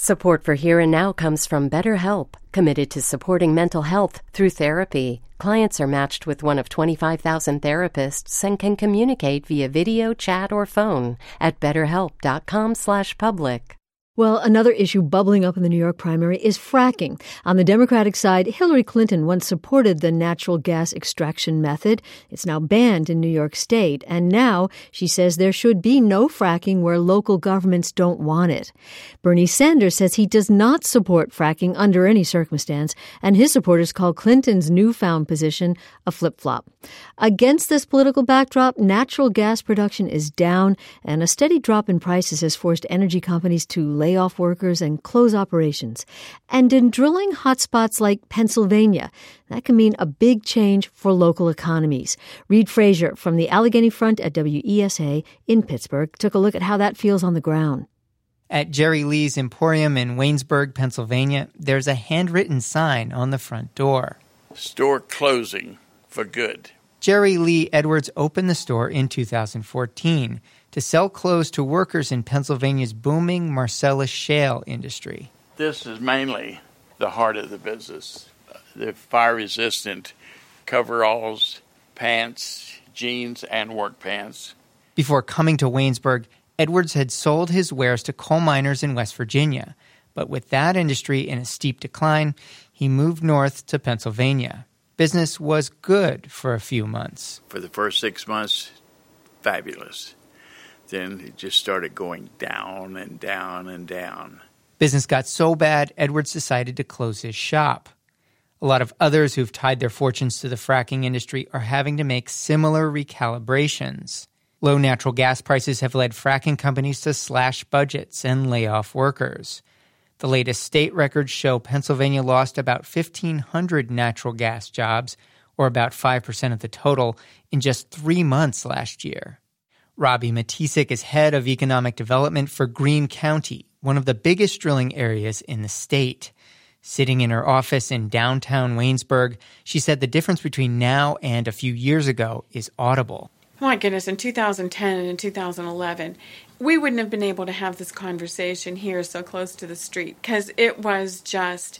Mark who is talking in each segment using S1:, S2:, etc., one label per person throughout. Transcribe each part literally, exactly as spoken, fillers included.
S1: Support for Here and Now comes from BetterHelp, committed to supporting mental health through therapy. Clients are matched with one of twenty-five thousand therapists and can communicate via video, chat, or phone at betterhelp.com slash public.
S2: Well, another issue bubbling up in the New York primary is fracking. On the Democratic side, Hillary Clinton once supported the natural gas extraction method. It's now banned in New York State. And now she says there should be no fracking where local governments don't want it. Bernie Sanders says he does not support fracking under any circumstance, and his supporters call Clinton's newfound position a flip-flop. Against this political backdrop, natural gas production is down, and a steady drop in prices has forced energy companies to lay off workers and close operations. And in drilling hotspots like Pennsylvania, that can mean a big change for local economies. Reed Frazier from the Allegheny Front at W E S A in Pittsburgh took a look at how that feels on the ground.
S3: At Jerry Lee's Emporium in Waynesburg, Pennsylvania, there's a handwritten sign on the front door.
S4: Store closing for good.
S3: Jerry Lee Edwards opened the store in two thousand fourteen to sell clothes to workers in Pennsylvania's booming Marcellus shale industry.
S4: This is mainly the heart of the business. The fire-resistant coveralls, pants, jeans, and work pants.
S3: Before coming to Waynesburg, Edwards had sold his wares to coal miners in West Virginia. But with that industry in a steep decline, he moved north to Pennsylvania. Business was good for a few months.
S4: For the first six months, fabulous. Then it just started going down and down and down.
S3: Business got so bad, Edwards decided to close his shop. A lot of others who've tied their fortunes to the fracking industry are having to make similar recalibrations. Low natural gas prices have led fracking companies to slash budgets and lay off workers. The latest state records show Pennsylvania lost about fifteen hundred natural gas jobs, or about five percent of the total, in just three months last year. Robbie Matisik is head of economic development for Greene County, one of the biggest drilling areas in the state. Sitting in her office in downtown Waynesburg, she said the difference between now and a few years ago is audible.
S5: My goodness, in two thousand ten and in two thousand eleven, we wouldn't have been able to have this conversation here so close to the street because it was just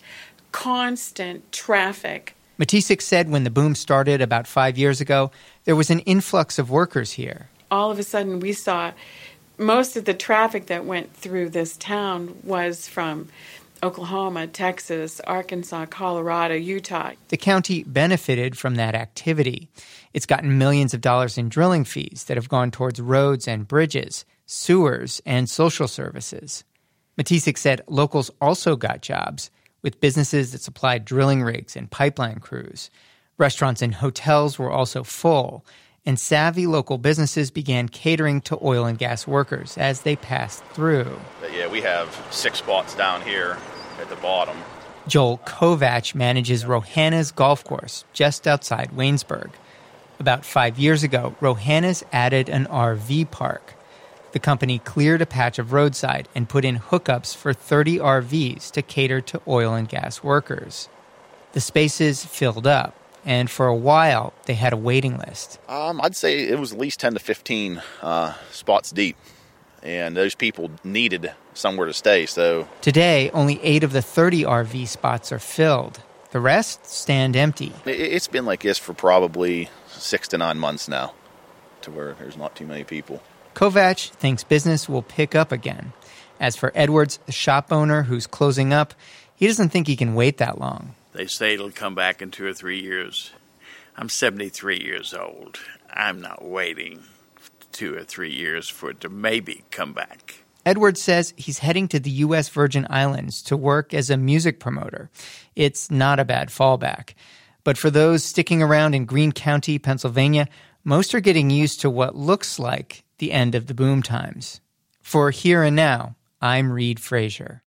S5: constant traffic.
S3: Matisik said when the boom started about five years ago, there was an influx of workers here.
S5: All of a sudden, we saw most of the traffic that went through this town was from Oklahoma, Texas, Arkansas, Colorado, Utah.
S3: The county benefited from that activity. It's gotten millions of dollars in drilling fees that have gone towards roads and bridges, sewers, and social services. Matisik said locals also got jobs with businesses that supplied drilling rigs and pipeline crews. Restaurants and hotels were also full, and savvy local businesses began catering to oil and gas workers as they passed through.
S6: But yeah, we have six spots down here at the bottom.
S3: Joel Kovach manages Rohanna's golf course just outside Waynesburg. About five years ago, Rohanna's added an R V park. The company cleared a patch of roadside and put in hookups for thirty R Vs to cater to oil and gas workers. The spaces filled up, and for a while, they had a waiting list.
S6: Um, I'd say it was at least ten to fifteen uh, spots deep, and those people needed somewhere to stay. So
S3: today, only eight of the thirty R V spots are filled. The rest stand empty.
S6: It's been like this for probably six to nine months now, to where there's not too many people.
S3: Kovach thinks business will pick up again. As for Edwards, the shop owner who's closing up, he doesn't think he can wait that long.
S4: They say it'll come back in two or three years. I'm seventy-three years old. I'm not waiting two or three years for it to maybe come back.
S3: Edwards says he's heading to the U S Virgin Islands to work as a music promoter. It's not a bad fallback. But for those sticking around in Greene County, Pennsylvania, most are getting used to what looks like the end of the boom times. For Here and Now, I'm Reed Frazier.